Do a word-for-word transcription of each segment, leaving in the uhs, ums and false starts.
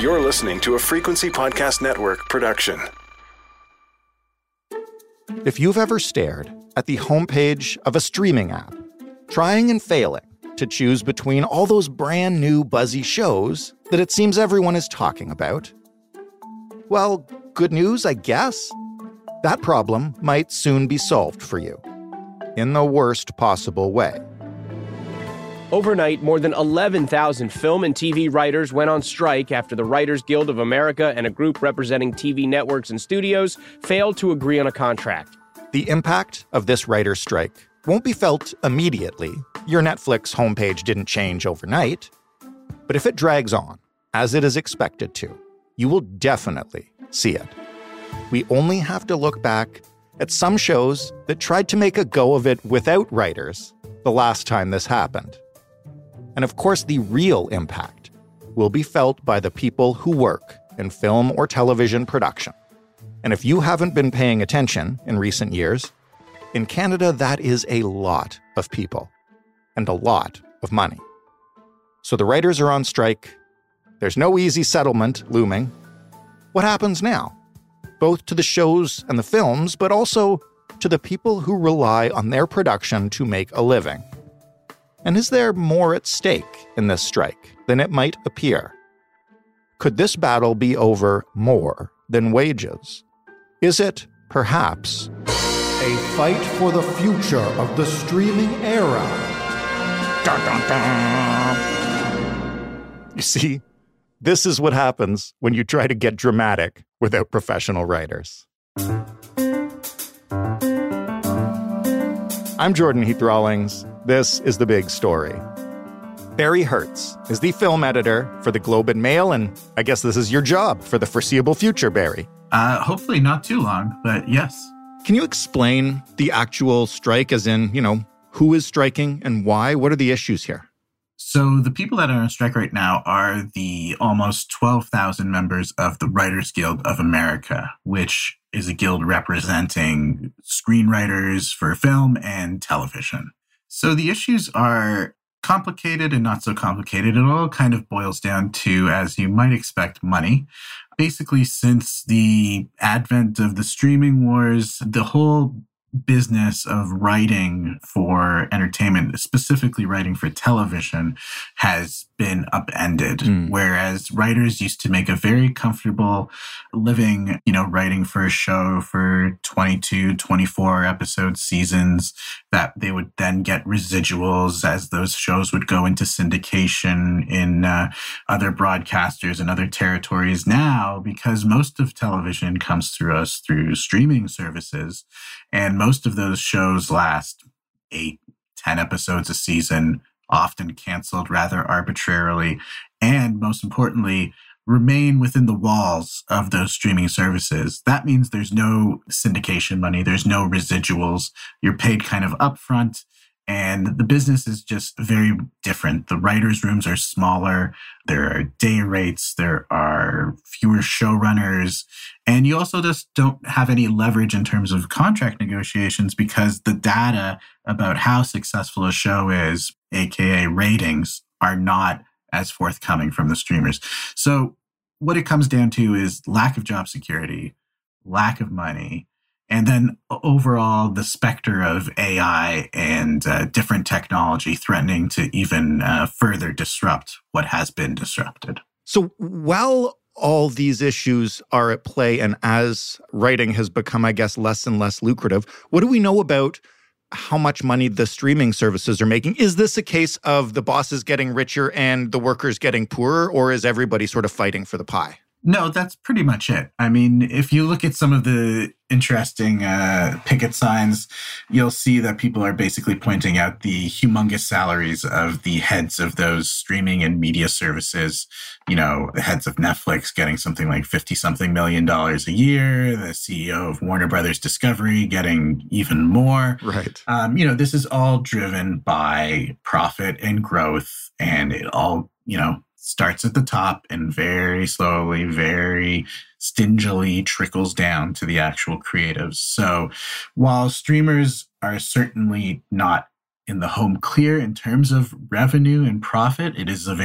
You're listening to a Frequency Podcast Network production. If you've ever stared at the homepage of a streaming app, trying and failing to choose between all those brand new buzzy shows that it seems everyone is talking about, well, good news, I guess. That problem might soon be solved for you, in the worst possible way. Overnight, more than eleven thousand film and T V writers went on strike after the Writers Guild of America and a group representing T V networks and studios failed to agree on a contract. The impact of this writer's strike won't be felt immediately. Your Netflix homepage didn't change overnight. But if it drags on, as it is expected to, you will definitely see it. We only have to look back at some shows that tried to make a go of it without writers the last time this happened. And of course, the real impact will be felt by the people who work in film or television production. And if you haven't been paying attention in recent years, in Canada, that is a lot of people and a lot of money. So the writers are on strike. There's no easy settlement looming. What happens now? Both to the shows and the films, but also to the people who rely on their production to make a living. And is there more at stake in this strike than it might appear? Could this battle be over more than wages? Is it, perhaps, a fight for the future of the streaming era? Dun, dun, dun. You see, this is what happens when you try to get dramatic without professional writers. I'm Jordan Heath Rawlings. This is The Big Story. Barry Hertz is the film editor for the Globe and Mail, and I guess this is your job for the foreseeable future, Barry. Uh, hopefully not too long, but yes. Can you explain the actual strike, as in, you know, who is striking and why? What are the issues here? So the people that are on strike right now are the almost twelve thousand members of the Writers Guild of America, which is a guild representing screenwriters for film and television. So the issues are complicated and not so complicated. It all kind of boils down to, as you might expect, money. Basically, since the advent of the streaming wars, the whole business of writing for entertainment, specifically writing for television, has been upended. Mm. Whereas writers used to make a very comfortable living, you know, writing for a show for twenty-two, twenty-four episode seasons, that they would then get residuals as those shows would go into syndication in uh, other broadcasters and other territories. Now, because most of television comes through us through streaming services, and most of those shows last eight, ten episodes a season, often canceled rather arbitrarily, and most importantly, remain within the walls of those streaming services. That means there's no syndication money, there's no residuals. You're paid kind of upfront, and the business is just very different. The writers' rooms are smaller, there are day rates, there are fewer showrunners, and you also just don't have any leverage in terms of contract negotiations because the data about how successful a show is, aka ratings, are not as forthcoming from the streamers. So what it comes down to is lack of job security, lack of money, and then overall the specter of A I and uh, different technology threatening to even uh, further disrupt what has been disrupted. So while all these issues are at play, and as writing has become, I guess, less and less lucrative, what do we know about how much money the streaming services are making? Is this a case of the bosses getting richer and the workers getting poorer, or is everybody sort of fighting for the pie? No, that's pretty much it. I mean, if you look at some of the interesting uh, picket signs, you'll see that people are basically pointing out the humongous salaries of the heads of those streaming and media services. You know, the heads of Netflix getting something like fifty-something million dollars a year, the C E O of Warner Brothers Discovery getting even more. Right. Um, you know, this is all driven by profit and growth, and it all, you know, starts at the top and very slowly, very stingily trickles down to the actual creatives. So while streamers are certainly not in the home clear in terms of revenue and profit, it is a very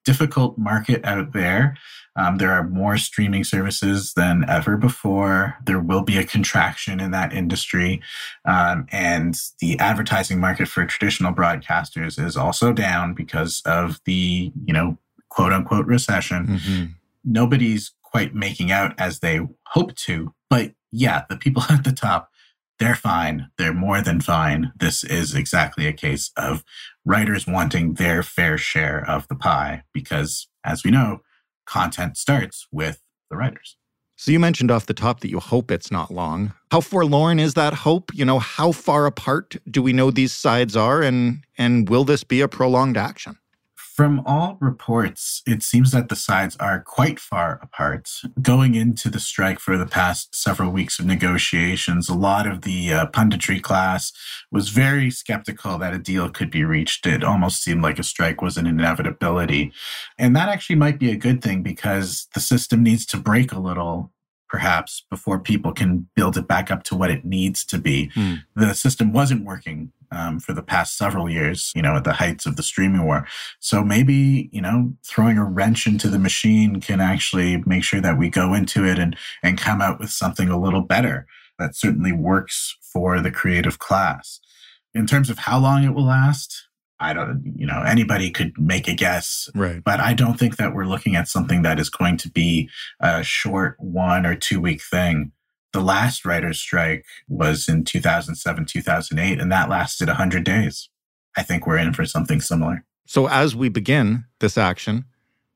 difficult market out there. Um, there are more streaming services than ever before. There will be a contraction in that industry. Um, and the advertising market for traditional broadcasters is also down because of the, you know, quote unquote recession. Mm-hmm. Nobody's quite making out as they hope to. But yeah, the people at the top, they're fine. They're more than fine. This is exactly a case of writers wanting their fair share of the pie because, as we know, content starts with the writers. So you mentioned off the top that you hope it's not long. How forlorn is that hope? You know, how far apart do we know these sides are, and and will this be a prolonged action? From all reports, it seems that the sides are quite far apart. Going into the strike for the past several weeks of negotiations, a lot of the uh, punditry class was very skeptical that a deal could be reached. It almost seemed like a strike was an inevitability. And that actually might be a good thing because the system needs to break a little, perhaps, before people can build it back up to what it needs to be. Hmm. The system wasn't working Um, for the past several years, you know, at the heights of the streaming war. So maybe, you know, throwing a wrench into the machine can actually make sure that we go into it and, and come out with something a little better that certainly works for the creative class. In terms of how long it will last, I don't, you know, anybody could make a guess. Right. But I don't think that we're looking at something that is going to be a short one or two week thing. The last writer's strike was in two thousand seven, two thousand eight, and that lasted one hundred days. I think we're in for something similar. So as we begin this action,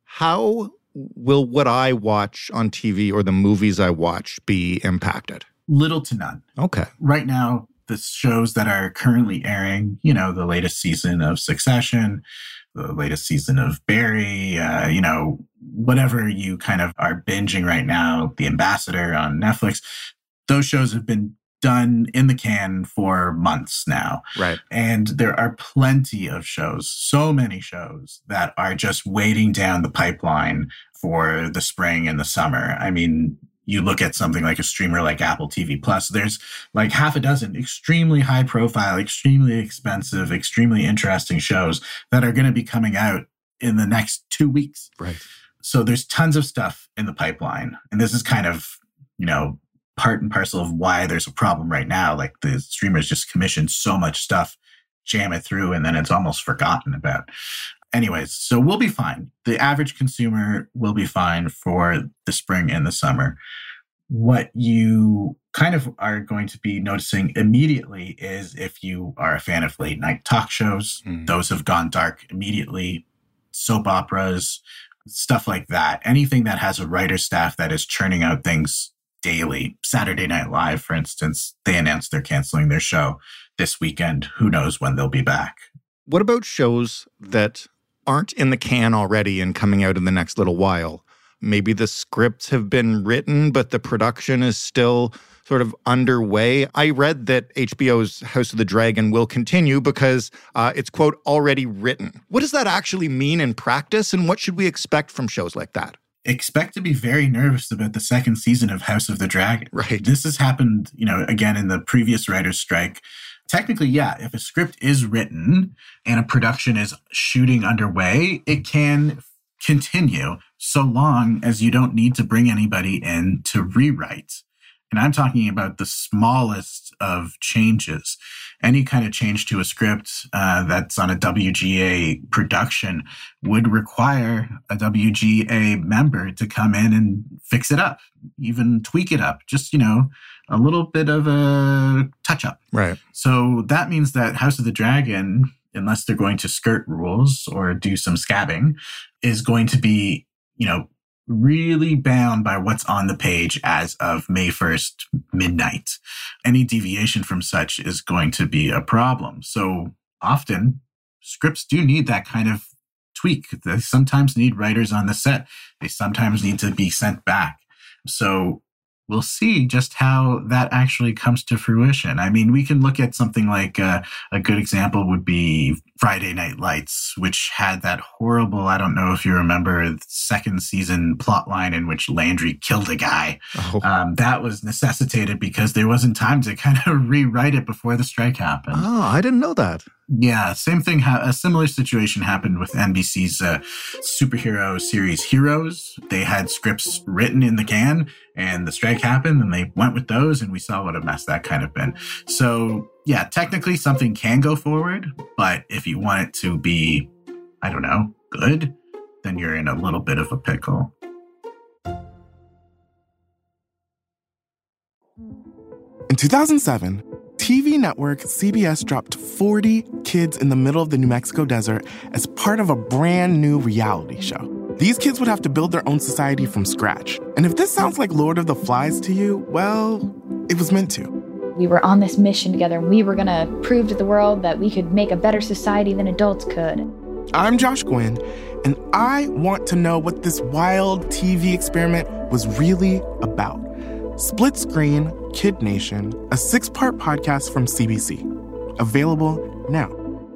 how will what I watch on T V or the movies I watch be impacted? Little to none. Okay. Right now, the shows that are currently airing, you know, the latest season of Succession, the latest season of Barry, uh, you know, whatever you kind of are binging right now, The Ambassador on Netflix, those shows have been done in the can for months now. Right. And there are plenty of shows, so many shows that are just waiting down the pipeline for the spring and the summer. I mean, you look at something like a streamer like Apple T V Plus, there's like half a dozen extremely high profile, extremely expensive, extremely interesting shows that are going to be coming out in the next two weeks. Right. So there's tons of stuff in the pipeline. And this is kind of, you know, part and parcel of why there's a problem right now. Like the streamers just commission so much stuff, jam it through, and then it's almost forgotten about. Anyways, so we'll be fine. The average consumer will be fine for the spring and the summer. What you kind of are going to be noticing immediately is if you are a fan of late night talk shows, mm. those have gone dark immediately. Soap operas, stuff like that. Anything that has a writer staff that is churning out things daily. Saturday Night Live, for instance, they announced they're canceling their show this weekend. Who knows when they'll be back? What about shows that aren't in the can already and coming out in the next little while? Maybe the scripts have been written, but the production is still sort of underway. I read that H B O's House of the Dragon will continue because uh, it's, quote, already written. What does that actually mean in practice, and what should we expect from shows like that? Expect to be very nervous about the second season of House of the Dragon. Right. This has happened, you know, again, in the previous writer's strike. Technically, yeah, if a script is written and a production is shooting underway, it can continue so long as you don't need to bring anybody in to rewrite. And I'm talking about the smallest of changes. Any kind of change to a script uh, that's on a W G A production would require a W G A member to come in and fix it up, even tweak it up, just, you know, a little bit of a touch-up. Right. So that means that House of the Dragon, unless they're going to skirt rules or do some scabbing, is going to be, you know, really bound by what's on the page as of May first, midnight. Any deviation from such is going to be a problem. So often, scripts do need that kind of tweak. They sometimes need writers on the set. They sometimes need to be sent back. So we'll see just how that actually comes to fruition. I mean, we can look at something like uh, a good example would be Friday Night Lights, which had that horrible, I don't know if you remember, the second season plotline in which Landry killed a guy. Oh. Um, that was necessitated because there wasn't time to kind of rewrite it before the strike happened. Oh, I didn't know that. Yeah, same thing. Ha- a similar situation happened with N B C's uh, superhero series Heroes. They had scripts written in the can, and the strike happened, and they went with those, and we saw what a mess that kind of been. So, yeah, technically something can go forward, but if you want it to be, I don't know, good, then you're in a little bit of a pickle. In two thousand seven, T V network C B S dropped forty kids in the middle of the New Mexico desert as part of a brand new reality show. These kids would have to build their own society from scratch. And if this sounds like Lord of the Flies to you, well, it was meant to. We were on this mission together, and we were going to prove to the world that we could make a better society than adults could. I'm Josh Gwynn, and I want to know what this wild T V experiment was really about. Split Screen, Kid Nation, a six-part podcast from C B C. Available now.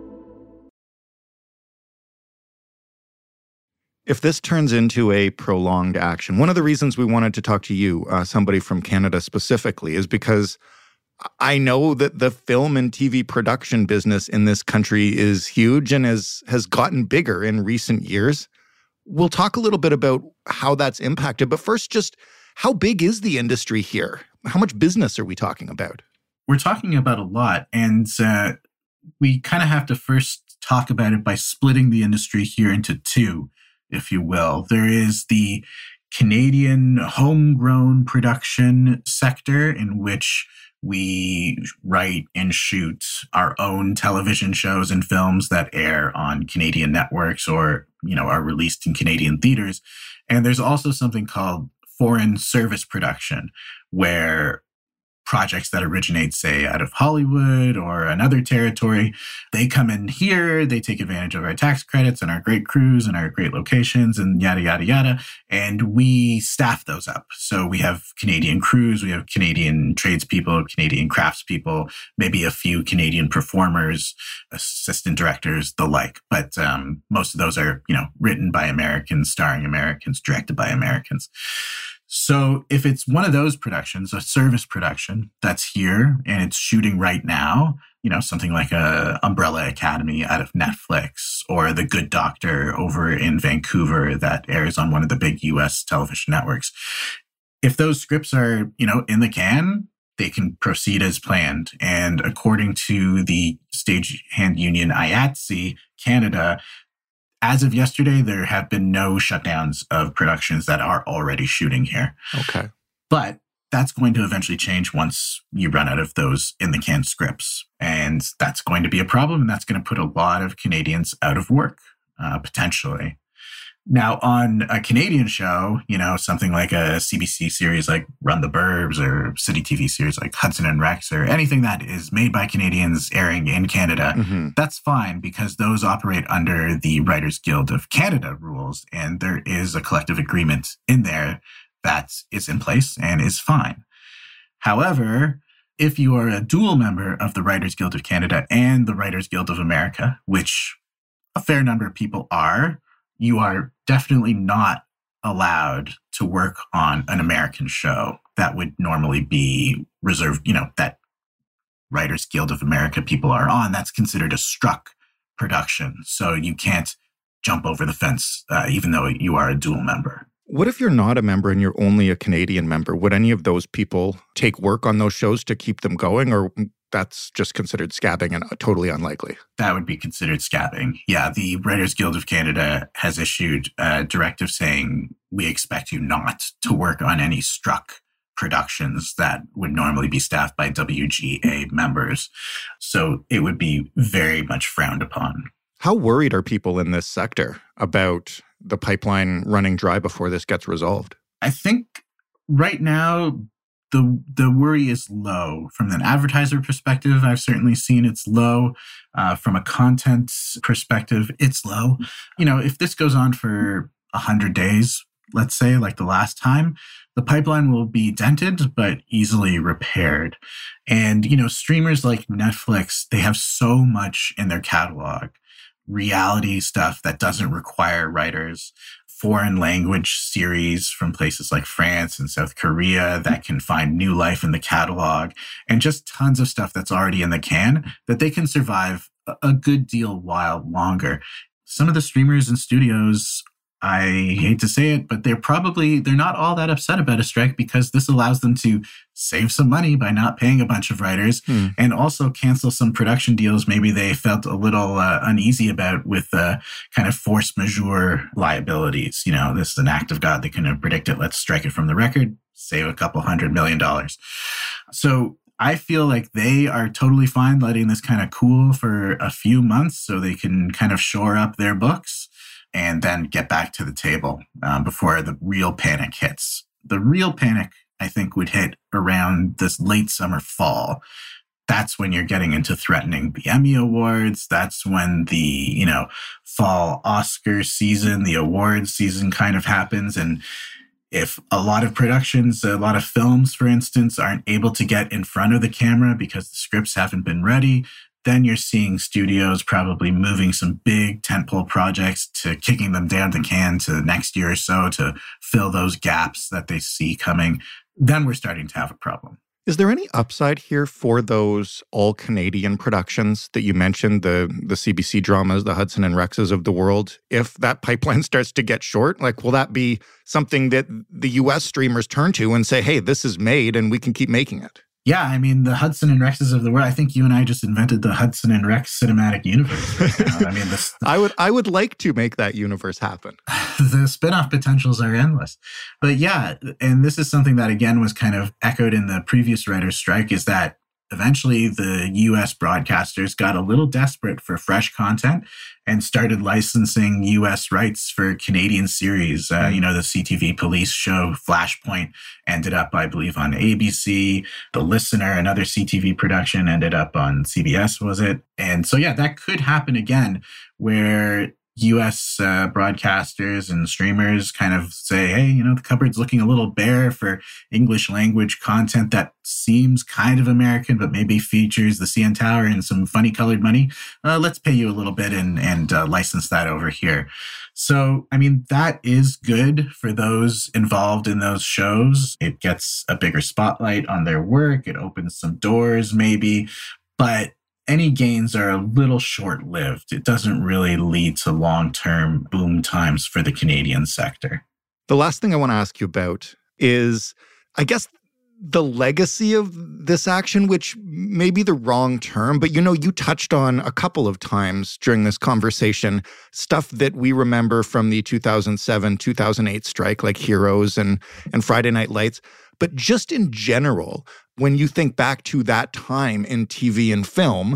If this turns into a prolonged action, one of the reasons we wanted to talk to you, uh, somebody from Canada specifically, is because I know that the film and T V production business in this country is huge and has, has gotten bigger in recent years. We'll talk a little bit about how that's impacted, but first, just how big is the industry here? How much business are we talking about? We're talking about a lot, and uh, we kind of have to first talk about it by splitting the industry here into two, if you will. There is the Canadian homegrown production sector, in which we write and shoot our own television shows and films that air on Canadian networks or, you know, are released in Canadian theaters. And there's also something called foreign service production, where projects that originate, say, out of Hollywood or another territory, they come in here, they take advantage of our tax credits and our great crews and our great locations and yada, yada, yada. And we staff those up. So we have Canadian crews, we have Canadian tradespeople, Canadian craftspeople, maybe a few Canadian performers, assistant directors, the like. But um, most of those are, you know, written by Americans, starring Americans, directed by Americans. So if it's one of those productions, a service production that's here and it's shooting right now, you know, something like a Umbrella Academy out of Netflix or The Good Doctor over in Vancouver that airs on one of the big U S television networks. If those scripts are, you know, in the can, they can proceed as planned. And according to the stagehand union I A T S E Canada, as of yesterday, there have been no shutdowns of productions that are already shooting here. Okay. But that's going to eventually change once you run out of those in-the-can scripts. And that's going to be a problem, and that's going to put a lot of Canadians out of work, uh, potentially. Now, on a Canadian show, you know, something like a C B C series like Run the Burbs or City T V series like Hudson and Rex or anything that is made by Canadians airing in Canada, mm-hmm. that's fine because those operate under the Writers Guild of Canada rules. And there is a collective agreement in there that is in place and is fine. However, if you are a dual member of the Writers Guild of Canada and the Writers Guild of America, which a fair number of people are, you are definitely not allowed to work on an American show that would normally be reserved, you know, that Writers Guild of America people are on. That's considered a struck production. So you can't jump over the fence, uh, even though you are a dual member. What if you're not a member and you're only a Canadian member? Would any of those people take work on those shows to keep them going, or that's just considered scabbing and totally unlikely? That would be considered scabbing. Yeah, the Writers Guild of Canada has issued a directive saying, we expect you not to work on any struck productions that would normally be staffed by W G A members. So it would be very much frowned upon. How worried are people in this sector about the pipeline running dry before this gets resolved? I think right now, the the worry is low. From an advertiser perspective, I've certainly seen it's low. Uh, from a content perspective, it's low. You know, if this goes on for one hundred days, let's say, like the last time, the pipeline will be dented, but easily repaired. And, you know, streamers like Netflix, they have so much in their catalog. reality stuff that doesn't require writers, foreign language series from places like France and South Korea that can find new life in the catalog, and just tons of stuff that's already in the can that they can survive a good deal while longer. Some of the streamers and studios, I hate to say it, but they're probably, they're not all that upset about a strike because this allows them to save some money by not paying a bunch of writers hmm. and also cancel some production deals maybe they felt a little uh, uneasy about with uh, kind of force majeure liabilities. You know, this is an act of God. They couldn't have predicted. Let's strike it from the record, save a couple hundred million dollars. So I feel like they are totally fine letting this kind of cool for a few months so they can kind of shore up their books and then get back to the table um, before the real panic hits. The real panic, I think, would hit around this late summer, fall. That's when you're getting into threatening the Emmy Awards. That's when the, you know, fall Oscar season, the awards season kind of happens. And if a lot of productions, a lot of films, for instance, aren't able to get in front of the camera because the scripts haven't been ready, then you're seeing studios probably moving some big tentpole projects to kicking them down the can to next year or so to fill those gaps that they see coming. Then we're starting to have a problem. Is there any upside here for those all-Canadian productions that you mentioned, the the C B C dramas, the Hudson and Rexes of the world? If that pipeline starts to get short, like, will that be something that the U S streamers turn to and say, hey, this is made and we can keep making it? Yeah, I mean, the Hudson and Rexes of the world, I think you and I just invented the Hudson and Rex cinematic universe right now. I mean, this, I would I would like to make that universe happen. The spin-off potentials are endless. But yeah, and this is something that, again, was kind of echoed in the previous writer's strike, is that eventually the U S broadcasters got a little desperate for fresh content and started licensing U S rights for Canadian series. Uh, you know, the C T V police show Flashpoint ended up, I believe, on A B C. The Listener, another C T V production, ended up on C B S, was it? And so, yeah, that could happen again, where U S uh, broadcasters and streamers kind of say, hey, you know, the cupboard's looking a little bare for English language content that seems kind of American, but maybe features the C N Tower and some funny colored money. Uh, let's pay you a little bit and, and uh, license that over here. So, I mean, that is good for those involved in those shows. It gets a bigger spotlight on their work. It opens some doors maybe, but any gains are a little short-lived. It doesn't really lead to long-term boom times for the Canadian sector. The last thing I want to ask you about is, I guess, the legacy of this action, which may be the wrong term, but, you know, you touched on a couple of times during this conversation, stuff that we remember from the two thousand seven, two thousand eight strike, like Heroes and, and Friday Night Lights. But just in general, when you think back to that time in T V and film,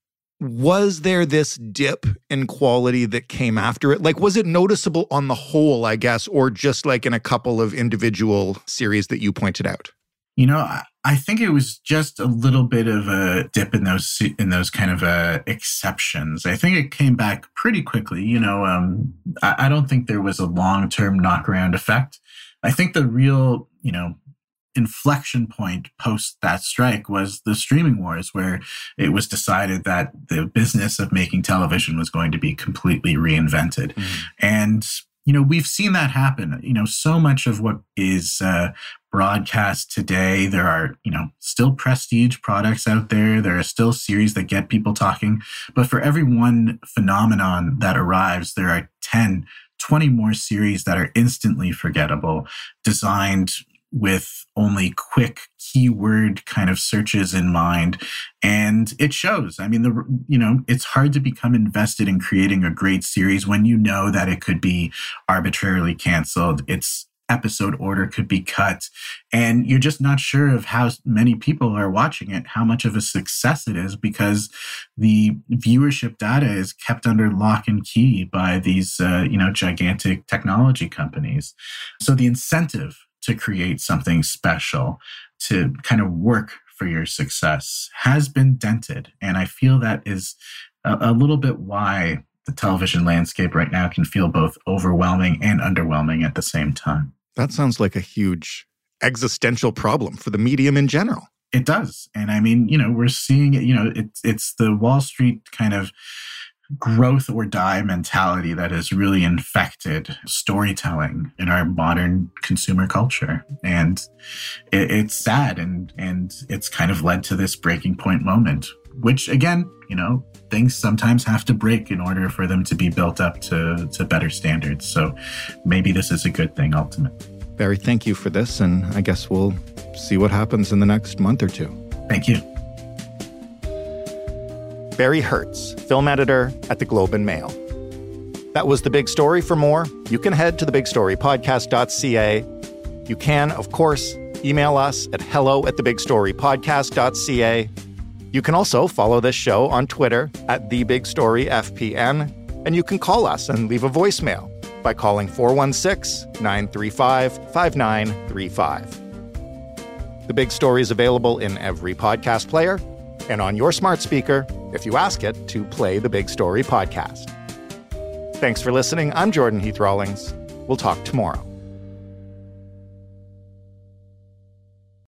was there this dip in quality that came after it? Like, was it noticeable on the whole, I guess, or just like in a couple of individual series that you pointed out? You know, I think it was just a little bit of a dip in those in those kind of uh, exceptions. I think it came back pretty quickly. You know, um, I, I don't think there was a long-term knock-around effect. I think the real, you know, inflection point post that strike was the streaming wars, where it was decided that the business of making television was going to be completely reinvented. Mm. And, you know, we've seen that happen. You know, so much of what is uh, broadcast today, there are, you know, still prestige products out there. There are still series that get people talking. But for every one phenomenon that arrives, there are ten, twenty more series that are instantly forgettable, designed with only quick keyword kind of searches in mind. And it shows. I mean, the you know, it's hard to become invested in creating a great series when you know that it could be arbitrarily canceled. Its episode order could be cut. And you're just not sure of how many people are watching it, how much of a success it is, because the viewership data is kept under lock and key by these, uh, you know, gigantic technology companies. So the incentive to create something special, to kind of work for your success, has been dented. And I feel that is a, a little bit why the television landscape right now can feel both overwhelming and underwhelming at the same time. That sounds like a huge existential problem for the medium in general. It does. And I mean, you know, we're seeing it, you know, it's, it's the Wall Street kind of growth or die mentality that has really infected storytelling in our modern consumer culture. And it, it's sad, and, and it's kind of led to this breaking point moment, which again, you know, things sometimes have to break in order for them to be built up to, to better standards. So maybe this is a good thing ultimately. Barry, thank you for this, and I guess we'll see what happens in the next month or two. Thank you. Barry Hertz, film editor at The Globe and Mail. That was The Big Story. For more, you can head to the big story podcast dot c a. You can, of course, email us at hello at the big story podcast dot c a. You can also follow this show on Twitter at The Big Story F P N, and you can call us and leave a voicemail by calling four one six, nine three five, five nine three five. The Big Story is available in every podcast player and on your smart speaker if you ask it to play the Big Story podcast. Thanks for listening. I'm Jordan Heath Rawlings. We'll talk tomorrow.